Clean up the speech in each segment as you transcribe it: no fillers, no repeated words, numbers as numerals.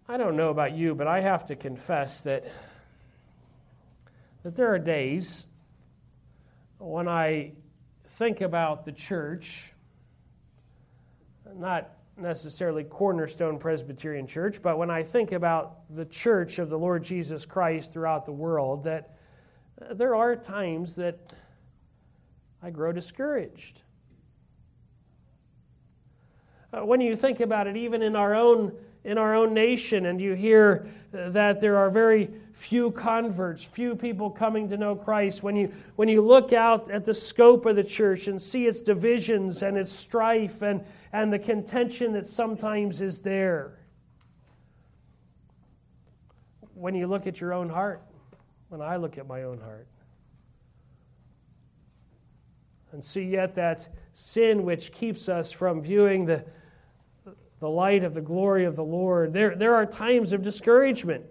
I don't know about you, but I have to confess that there are days when I think about the church, not necessarily Cornerstone Presbyterian Church, but when I think about the church of the Lord Jesus Christ throughout the world, that there are times that I grow discouraged. When you think about it, even in our own nation, and you hear that there are very few converts, few people coming to know Christ, when you look out at the scope of the church and see its divisions and its strife and the contention that sometimes is there, when you look at your own heart, when I look at my own heart, and see yet that sin which keeps us from viewing the light of the glory of the Lord, there are times of discouragement.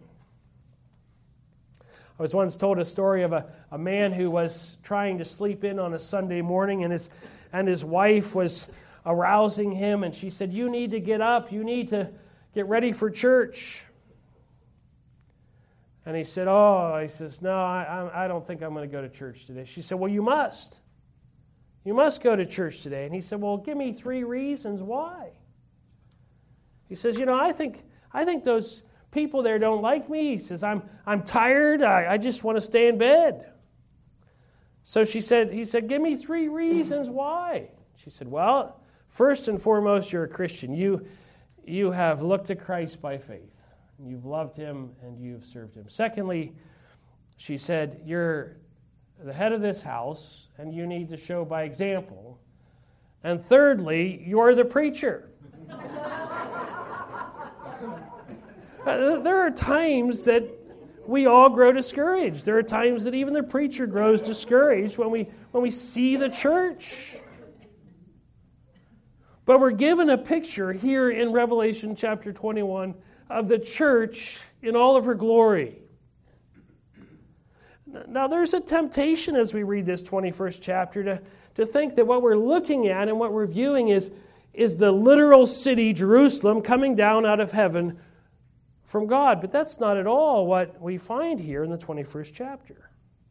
I was once told a story of a man who was trying to sleep in on a Sunday morning, and his wife was arousing him, and she said, "You need to get up. You need to get ready for church." And he said, he says, "No, I don't think I'm going to go to church today." She said, "Well, you must. You must go to church today." And he said, "Well, give me 3 reasons why." He says, I think those people there don't like me. He says, I'm tired. I just want to stay in bed. So he said, "Give me 3 reasons why." She said, "Well, first and foremost, you're a Christian. You have looked to Christ by faith. You've loved Him and you've served Him. Secondly," she said, "you're the head of this house and you need to show by example. And thirdly, you're the preacher." There are times that we all grow discouraged. There are times that even the preacher grows discouraged when we see the church. But we're given a picture here in Revelation chapter 21 of the church in all of her glory. Now there's a temptation as we read this 21st chapter to think that what we're looking at and what we're viewing is the literal city, Jerusalem, coming down out of heaven from God. But that's not at all what we find here in the 21st chapter.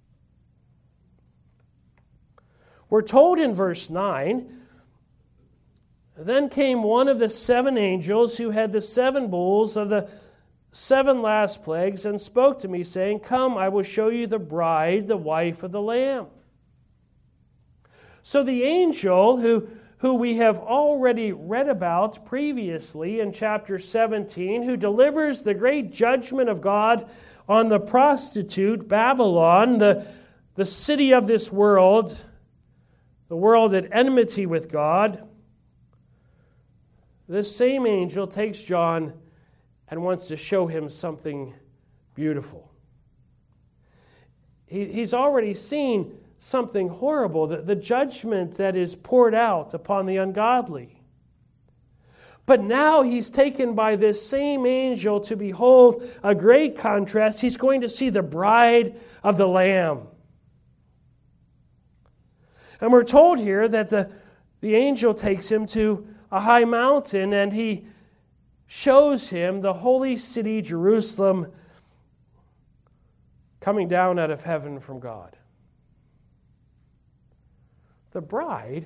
We're told in verse 9, "Then came one of the 7 angels who had the 7 bowls of the 7 last plagues and spoke to me, saying, 'Come, I will show you the bride, the wife of the Lamb.'" So the angel who we have already read about previously in chapter 17, who delivers the great judgment of God on the prostitute, Babylon, the city of this world, the world at enmity with God, this same angel takes John and wants to show him something beautiful. He's already seen something horrible, the judgment that is poured out upon the ungodly. But now he's taken by this same angel to behold a great contrast. He's going to see the bride of the Lamb. And we're told here that the angel takes him to a high mountain and he shows him the holy city, Jerusalem, coming down out of heaven from God. The bride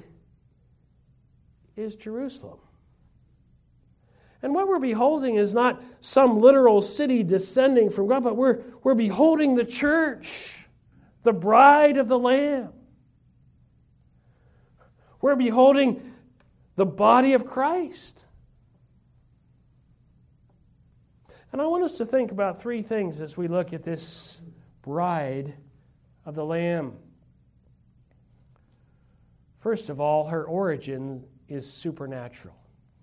is Jerusalem. And what we're beholding is not some literal city descending from God, but we're beholding the church, the bride of the Lamb. We're beholding the body of Christ. And I want us to think about 3 things as we look at this bride of the Lamb. First of all, her origin is supernatural.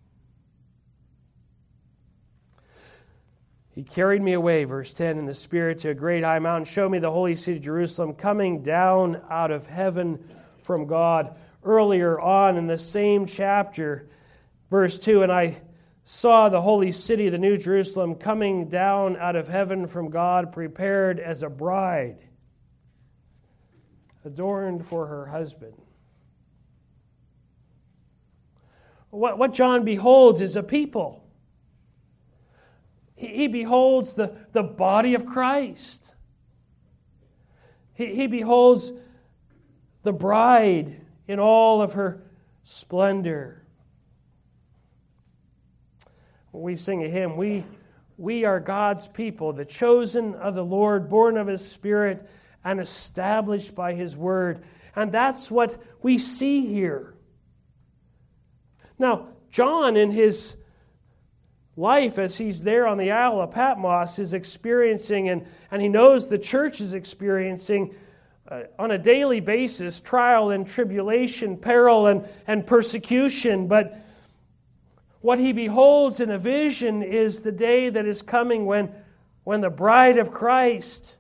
"He carried me away," verse 10, "in the Spirit to a great high mountain, showed me the holy city Jerusalem, coming down out of heaven from God." Earlier on in the same chapter, verse 2, "And I saw the holy city, the new Jerusalem, coming down out of heaven from God, prepared as a bride, adorned for her husband." What John beholds is a people. He beholds the body of Christ. He beholds the bride in all of her splendor. When we sing a hymn, we are God's people, the chosen of the Lord, born of His Spirit and established by His Word. And that's what we see here. Now, John, in his life as he's there on the Isle of Patmos, is experiencing, and he knows the church is experiencing on a daily basis trial and tribulation, peril and persecution. But what he beholds in a vision is the day that is coming when the bride of Christ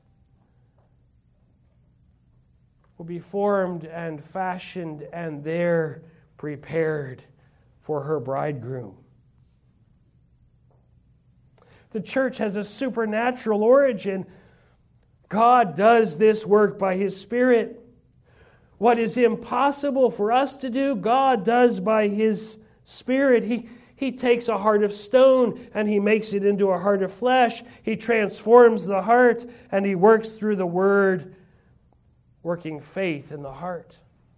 will be formed and fashioned and there prepared for her bridegroom. The church has a supernatural origin. God does this work by His Spirit. What is impossible for us to do, God does by His Spirit. He takes a heart of stone and He makes it into a heart of flesh. He transforms the heart and He works through the Word, working faith in the heart.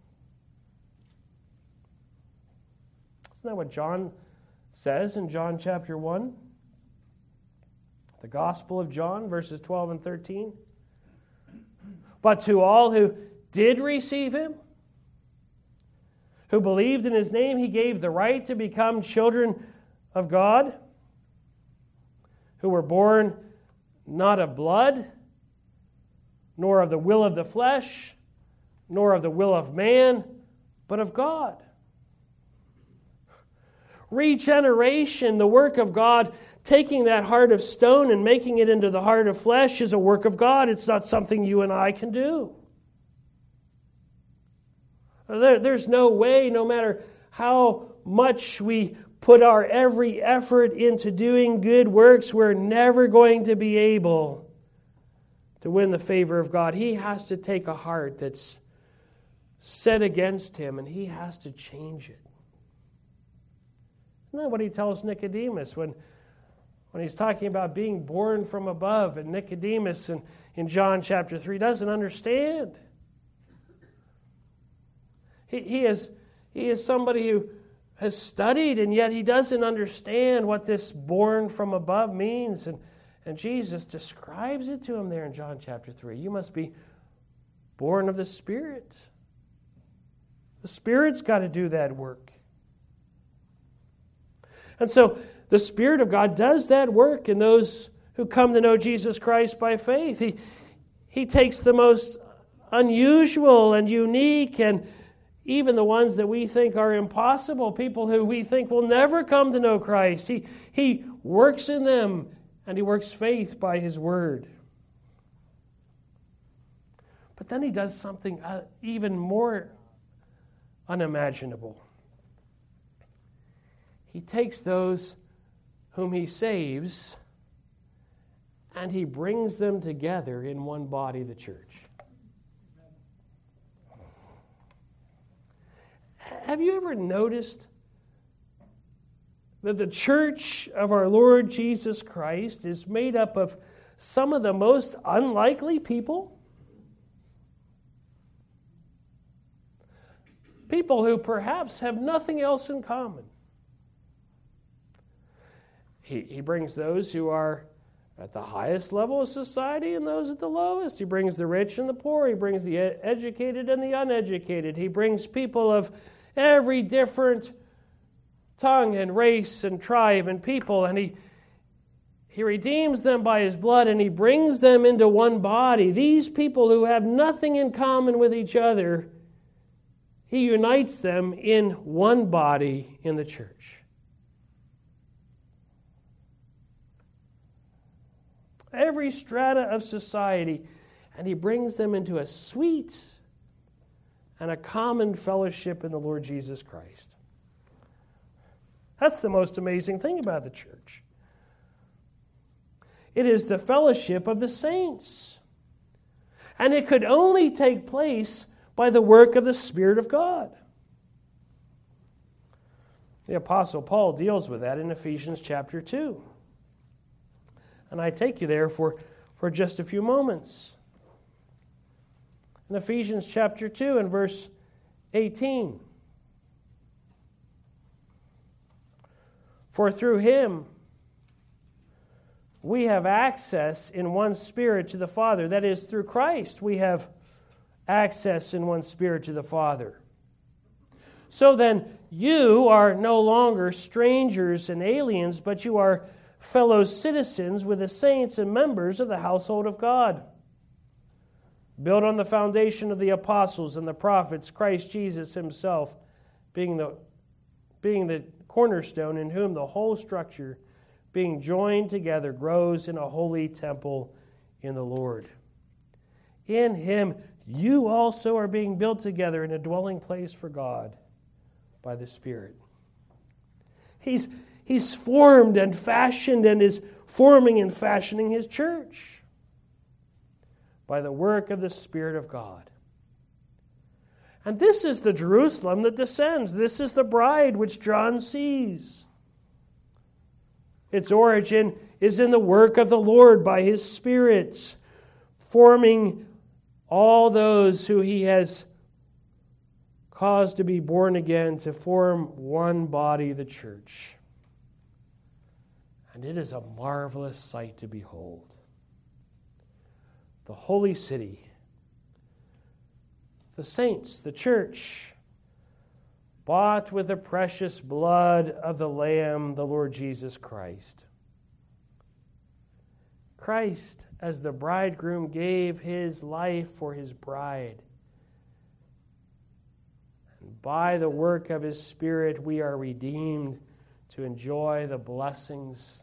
Isn't that what John says in John chapter 1? The Gospel of John, verses 12 and 13. But to all who did receive Him, who believed in His name, He gave the right to become children of God, who were born not of blood, nor of the will of the flesh, nor of the will of man, but of God. Regeneration, the work of God, taking that heart of stone and making it into the heart of flesh, is a work of God. It's not something you and I can do. There's no way, no matter how much we put our every effort into doing good works, we're never going to be able to win the favor of God. He has to take a heart that's set against Him, and He has to change it. Isn't that what He tells Nicodemus when He's talking about being born from above? And Nicodemus in John chapter 3 doesn't understand. He is somebody who has studied, and yet he doesn't understand what this born from above means. And Jesus describes it to him there in John chapter 3. You must be born of the Spirit. The Spirit's got to do that work. And so the Spirit of God does that work in those who come to know Jesus Christ by faith. He takes the most unusual and unique and even the ones that we think are impossible, people who we think will never come to know Christ. He works in them, and He works faith by His Word. But then He does something even more unimaginable. He takes those whom He saves, and He brings them together in one body, the church. Have you ever noticed that the church of our Lord Jesus Christ is made up of some of the most unlikely people? People who perhaps have nothing else in common. He brings those who are at the highest level of society and those at the lowest. He brings the rich and the poor. He brings the educated and the uneducated. He brings people of every different tongue and race and tribe and people, and he redeems them by His blood, and He brings them into one body. These people who have nothing in common with each other, He unites them in one body in the church. Every strata of society, and He brings them into a sweet and a common fellowship in the Lord Jesus Christ. That's the most amazing thing about the church. It is the fellowship of the saints. And it could only take place by the work of the Spirit of God. The Apostle Paul deals with that in Ephesians chapter 2. And I take you there for just a few moments. In Ephesians chapter 2 and verse 18. For through him we have access in one Spirit to the Father. That is, through Christ we have access in one Spirit to the Father. So then, you are no longer strangers and aliens, but you are fellow citizens with the saints and members of the household of God, built on the foundation of the apostles and the prophets, Christ Jesus himself being the cornerstone, in whom the whole structure, being joined together, grows in a holy temple in the Lord. In him you also are being built together in a dwelling place for God by the Spirit. He's formed and fashioned and is forming and fashioning his church by the work of the Spirit of God. And this is the Jerusalem that descends. This is the bride which John sees. Its origin is in the work of the Lord by his Spirit, forming all those who he has caused to be born again to form one body, the church. And it is a marvelous sight to behold. The holy city, the saints, the church, bought with the precious blood of the Lamb, the Lord Jesus Christ. Christ, as the bridegroom, gave his life for his bride. And by the work of his Spirit, we are redeemed to enjoy the blessings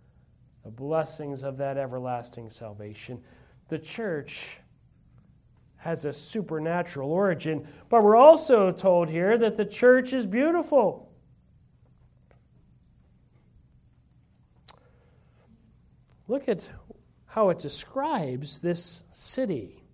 of that everlasting salvation. The church has a supernatural origin, but we're also told here that the church is beautiful. Look at how it describes this city.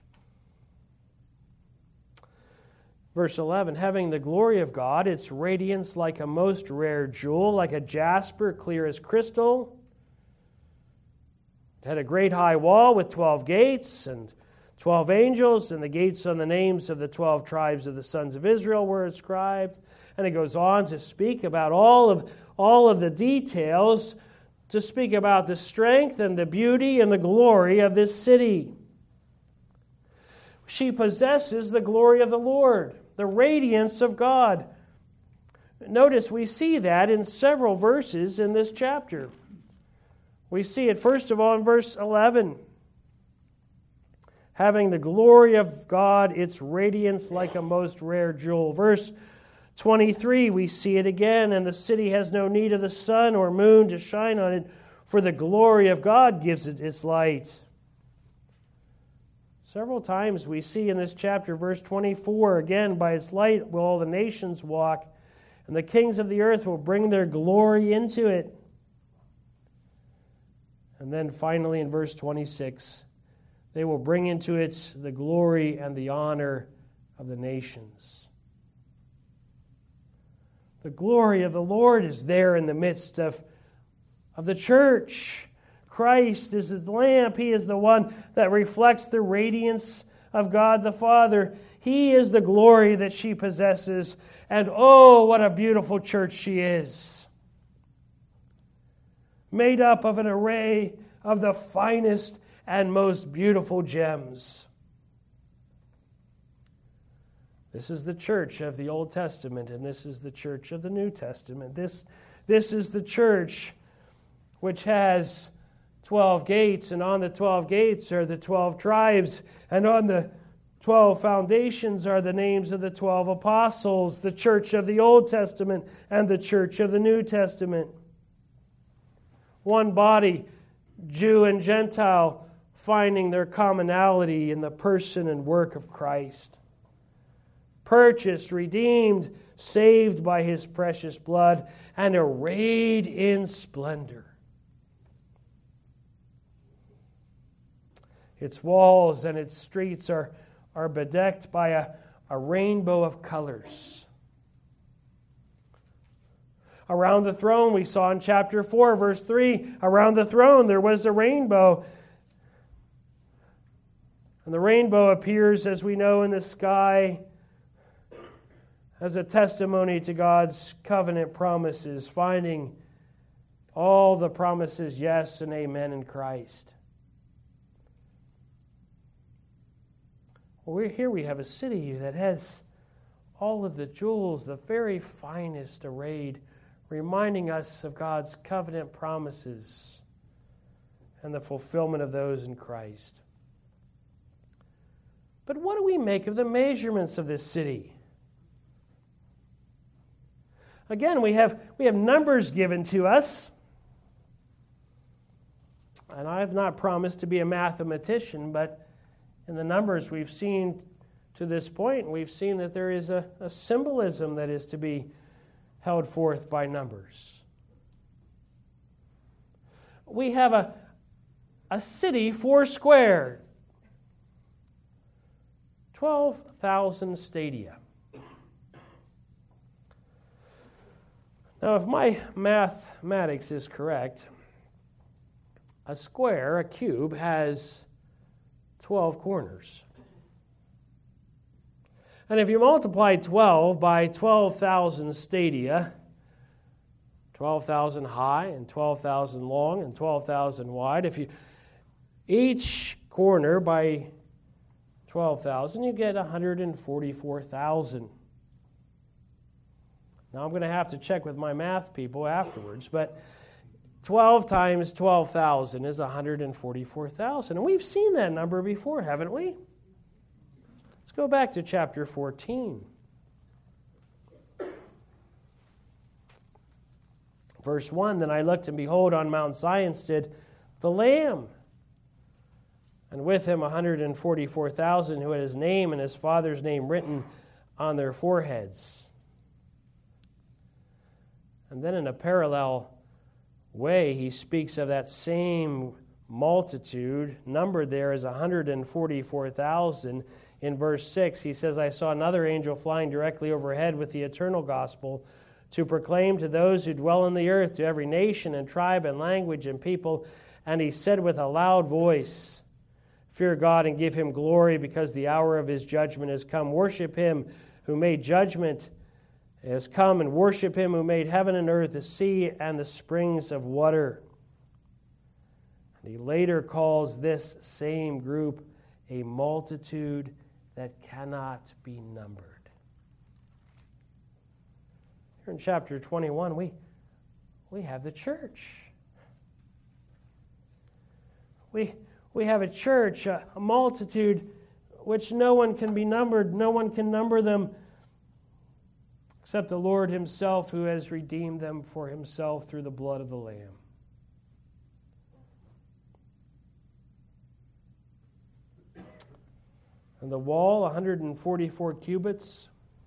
Verse 11, having the glory of God, its radiance like a most rare jewel, like a jasper, clear as crystal. It had a great high wall with 12 gates and 12 angels, and the gates on the names of the 12 tribes of the sons of Israel were inscribed. And it goes on to speak about all of the details, to speak about the strength and the beauty and the glory of this city. She possesses the glory of the Lord, the radiance of God. Notice we see that in several verses in this chapter. We see it first of all in verse 11. Having the glory of God, its radiance like a most rare jewel. Verse 23, we see it again. And the city has no need of the sun or moon to shine on it, for the glory of God gives it its light. Several times we see in this chapter, verse 24, again, by its light will all the nations walk, and the kings of the earth will bring their glory into it. And then finally in verse 26, they will bring into it the glory and the honor of the nations. The glory of the Lord is there in the midst of the church. Christ is his lamp. He is the one that reflects the radiance of God the Father. He is the glory that she possesses. And oh, what a beautiful church she is. Made up of an array of the finest and most beautiful gems. This is the church of the Old Testament, and this is the church of the New Testament. This is the church which has 12 gates, and on the 12 gates are the 12 tribes, and on the 12 foundations are the names of the 12 apostles, the church of the Old Testament and the church of the New Testament. One body, Jew and Gentile, finding their commonality in the person and work of Christ. Purchased, redeemed, saved by his precious blood, and arrayed in splendor. Its walls and its streets are bedecked by a rainbow of colors. Around the throne, we saw in chapter 4, verse 3, around the throne there was a rainbow. And the rainbow appears, as we know, in the sky as a testimony to God's covenant promises, finding all the promises yes and amen in Christ. Well, here we have a city that has all of the jewels, the very finest arrayed, reminding us of God's covenant promises and the fulfillment of those in Christ. But what do we make of the measurements of this city? Again, we have numbers given to us. And I have not promised to be a mathematician, but in the numbers we've seen to this point, we've seen that there is a symbolism that is to be held forth by numbers. We have a city 4 square, 12,000 stadia. Now, if my mathematics is correct, a square, a cube, has 12 corners. And if you multiply 12 by 12,000 stadia, 12,000 high and 12,000 long and 12,000 wide, if you each corner by 12,000, you get 144,000. Now, I'm going to have to check with my math people afterwards, but 12 times 12,000 is 144,000. And we've seen that number before, haven't we? Let's go back to chapter 14. Verse 1, Then I looked, and behold, on Mount Zion stood the Lamb, and with him 144,000 who had his name and his father's name written on their foreheads. And then in a parallel way, he speaks of that same multitude, numbered there as 144,000. In verse 6, he says, I saw another angel flying directly overhead with the eternal gospel to proclaim to those who dwell on the earth, to every nation and tribe and language and people. And he said with a loud voice, Fear God and give him glory, because the hour of his judgment has come. Worship him who made judgment has come, and worship him who made heaven and earth, the sea and the springs of water. And he later calls this same group a multitude that cannot be numbered. Here in chapter 21, we have the church. We have a church, a multitude which no one can be numbered. No one can number them except the Lord himself, who has redeemed them for himself through the blood of the Lamb. And the wall, 144 cubits.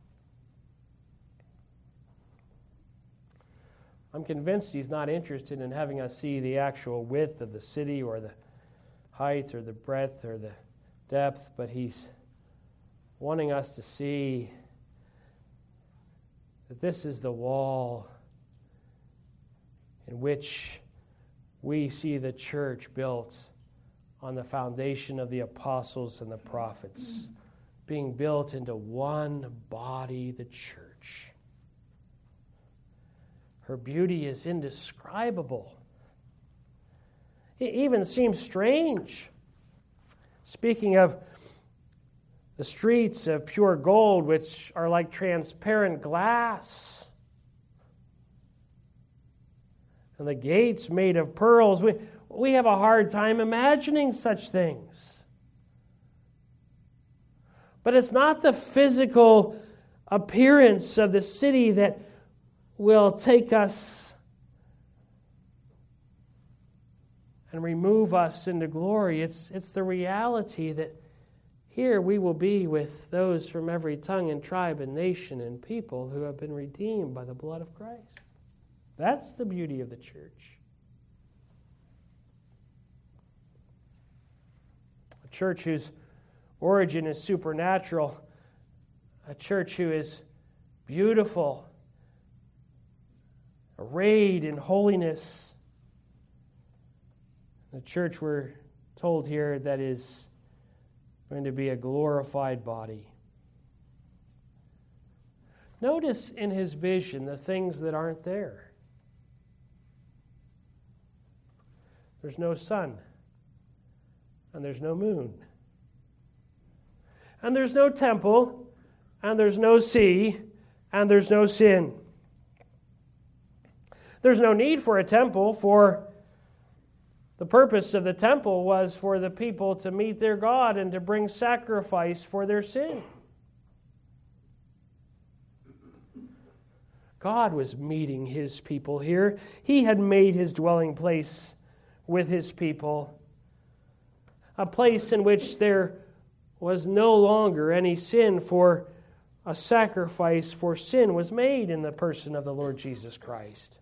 I'm convinced he's not interested in having us see the actual width of the city or the height or the breadth or the depth, but he's wanting us to see that this is the wall in which we see the church built on the foundation of the apostles and the prophets, being built into one body, the church. Her beauty is indescribable. It even seems strange. Speaking of the streets of pure gold, which are like transparent glass, and the gates made of pearls, we have a hard time imagining such things. But it's not the physical appearance of the city that will take us and remove us into glory. It's the reality that here we will be with those from every tongue and tribe and nation and people who have been redeemed by the blood of Christ. That's the beauty of the church. A church whose origin is supernatural. A church who is beautiful, arrayed in holiness. The church, we're told here, that is going to be a glorified body. Notice in his vision the things that aren't there. There's no sun, and there's no moon, and there's no temple, and there's no sea, and there's no sin. There's no need for a temple, for the purpose of the temple was for the people to meet their God and to bring sacrifice for their sin. God was meeting his people here. He had made his dwelling place with his people, a place in which there was no longer any sin, for a sacrifice for sin was made in the person of the Lord Jesus Christ.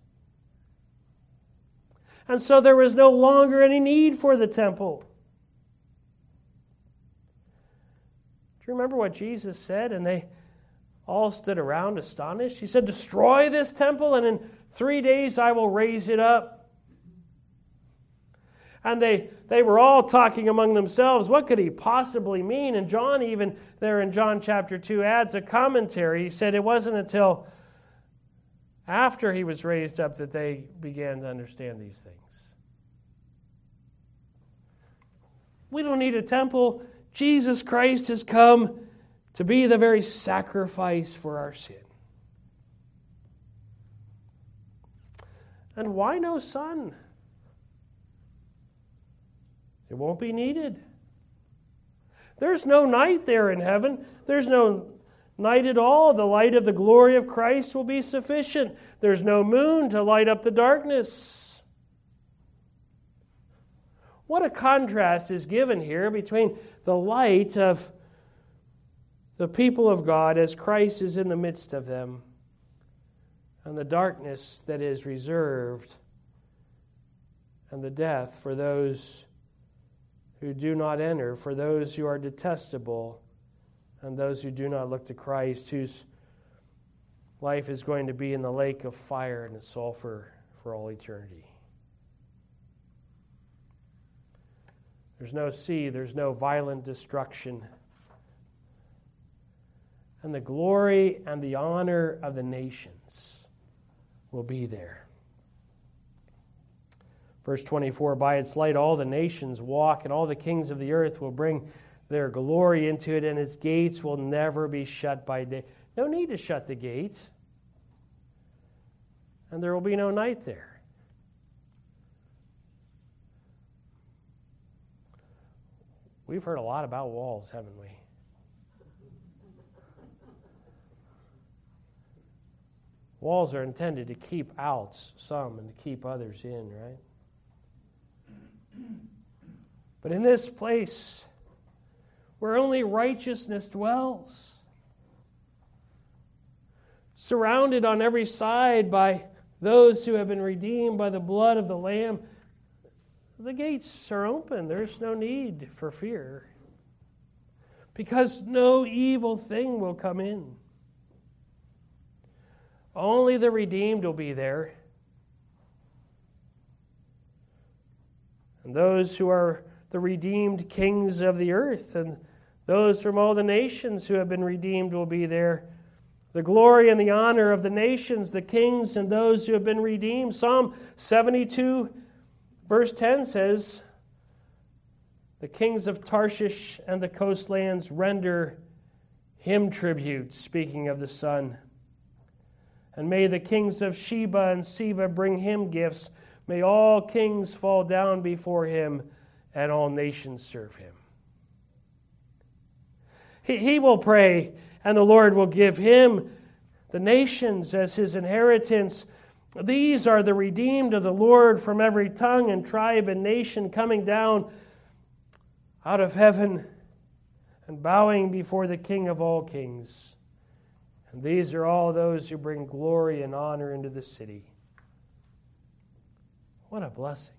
And so there was no longer any need for the temple. Do you remember what Jesus said? And they all stood around astonished. He said, "Destroy this temple, and in 3 days I will raise it up." And they were all talking among themselves, what could he possibly mean? And John, even there in John chapter 2, adds a commentary. He said it wasn't until after he was raised up that they began to understand these things. We don't need a temple. Jesus Christ has come to be the very sacrifice for our sin. And why no sun? It won't be needed. There's no night there in heaven. There's no night at all. The light of the glory of Christ will be sufficient. There's no moon to light up the darkness. What a contrast is given here between the light of the people of God as Christ is in the midst of them and the darkness that is reserved and the death for those who do not enter, for those who are detestable, and those who do not look to Christ, whose life is going to be in the lake of fire and sulfur for all eternity. There's no sea, there's no violent destruction. And the glory and the honor of the nations will be there. Verse 24, by its light all the nations walk, and all the kings of the earth will bring their glory into it, and its gates will never be shut by day. No need to shut the gate. And there will be no night there. We've heard a lot about walls, haven't we? Walls are intended to keep out some and to keep others in, right? But in this place, where only righteousness dwells, surrounded on every side by those who have been redeemed by the blood of the Lamb, the gates are open. There's no need for fear, because no evil thing will come in. Only the redeemed will be there. And those who are the redeemed kings of the earth, and those from all the nations who have been redeemed will be there. The glory and the honor of the nations, the kings and those who have been redeemed. Psalm 72, verse 10 says, the kings of Tarshish and the coastlands render him tribute, speaking of the Son. And may the kings of Sheba and Seba bring him gifts. May all kings fall down before him, and all nations serve him. He will pray, and the Lord will give him the nations as his inheritance. These are the redeemed of the Lord from every tongue and tribe and nation, coming down out of heaven and bowing before the King of all kings. And these are all those who bring glory and honor into the city. What a blessing.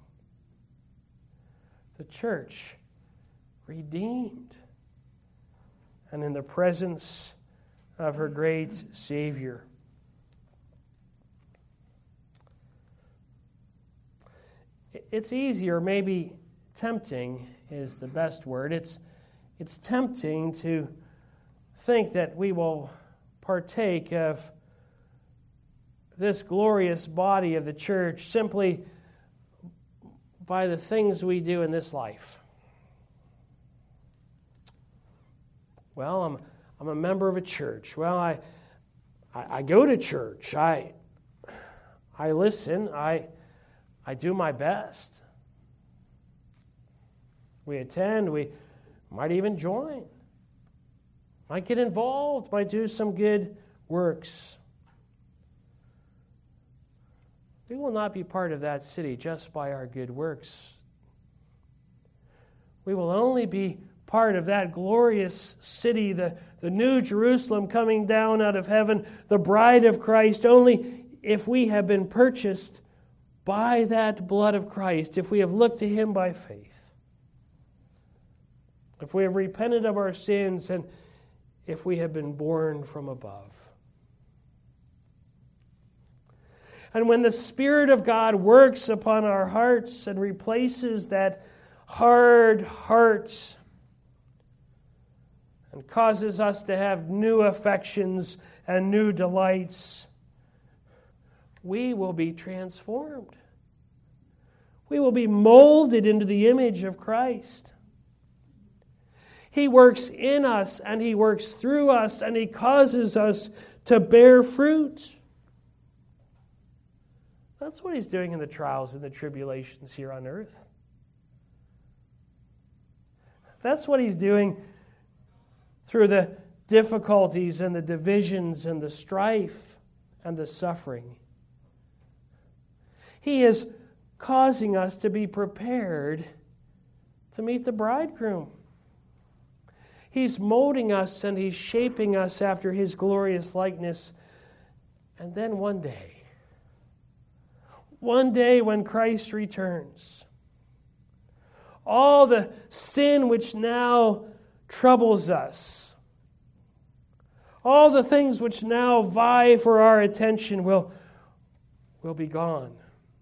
The church, redeemed, and in the presence of her great Savior. It's easy, or maybe tempting is the best word. It's tempting to think that we will partake of this glorious body of the church simply by the things we do in this life. Well, I'm a member of a church. Well, I go to church. I listen. I do my best. We attend. We might even join. Might get involved. Might do some good works. We will not be part of that city just by our good works. We will only be part of that glorious city, the new Jerusalem coming down out of heaven, the bride of Christ, only if we have been purchased by that blood of Christ, if we have looked to Him by faith, if we have repented of our sins, and if we have been born from above. And when the Spirit of God works upon our hearts and replaces that hard heart and causes us to have new affections and new delights, we will be transformed. We will be molded into the image of Christ. He works in us and He works through us and He causes us to bear fruit. That's what He's doing in the trials and the tribulations here on earth. That's what He's doing through the difficulties and the divisions and the strife and the suffering. He is causing us to be prepared to meet the bridegroom. He's molding us and He's shaping us after His glorious likeness. And then one day when Christ returns, all the sin which now troubles us, all the things which now vie for our attention will be gone.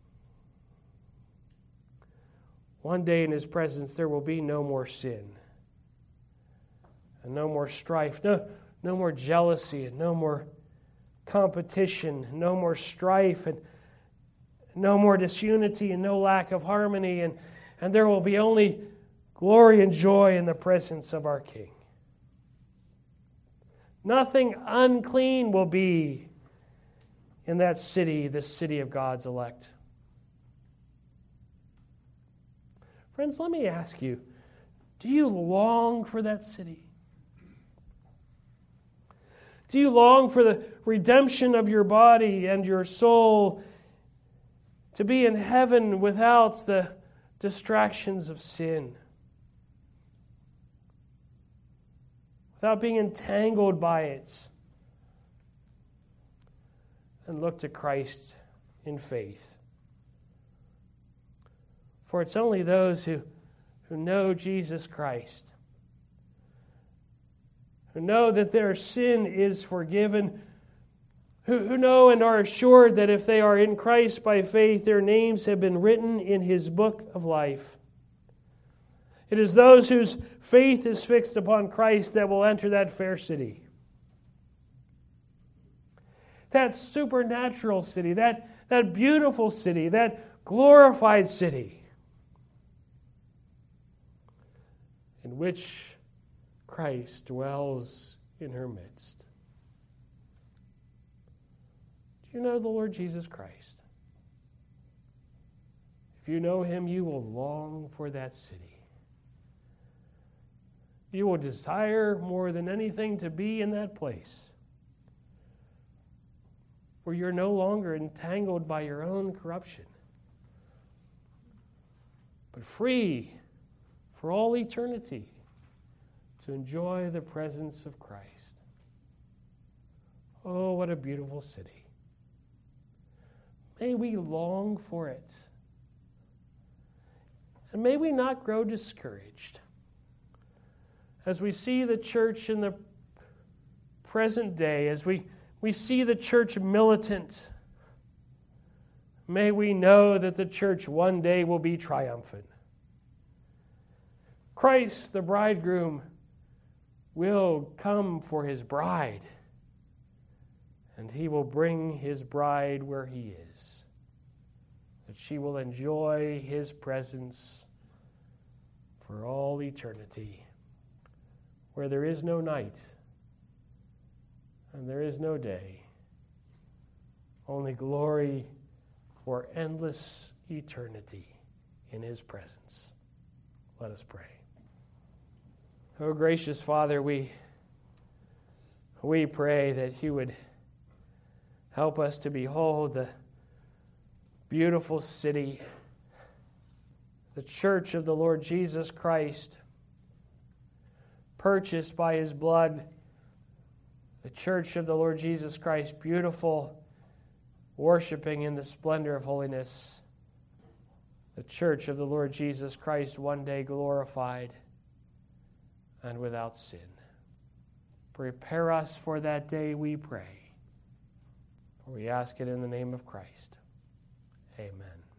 One day in His presence there will be no more sin, and no more strife, no more jealousy, and no more competition, no more strife, and no more disunity, and no lack of harmony, and there will be only glory and joy in the presence of our King. Nothing unclean will be in that city, the city of God's elect. Friends, let me ask you, do you long for that city? Do you long for the redemption of your body and your soul to be in heaven without the distractions of sin? Without being entangled by it? And look to Christ in faith. For it's only those who know Jesus Christ, who know that their sin is forgiven, who know and are assured that if they are in Christ by faith, their names have been written in His book of life. It is those whose faith is fixed upon Christ that will enter that fair city. That supernatural city, that beautiful city, that glorified city, in which Christ dwells in her midst. Do you know the Lord Jesus Christ? If you know Him, you will long for that city. You will desire more than anything to be in that place where you're no longer entangled by your own corruption, but free for all eternity to enjoy the presence of Christ. Oh, what a beautiful city. May we long for it. And may we not grow discouraged as we see the church in the present day, as we see the church militant, May we know that the church one day will be triumphant. Christ, the bridegroom, will come for his bride, and he will bring his bride where he is, that she will enjoy his presence for all eternity, where there is no night and there is no day, only glory for endless eternity in his presence. Let us pray. Oh, gracious Father, we pray that you would help us to behold the beautiful city, the church of the Lord Jesus Christ, purchased by his blood, the church of the Lord Jesus Christ, beautiful, worshiping in the splendor of holiness, the church of the Lord Jesus Christ, one day glorified and without sin. Prepare us for that day, we pray. For we ask it in the name of Christ. Amen.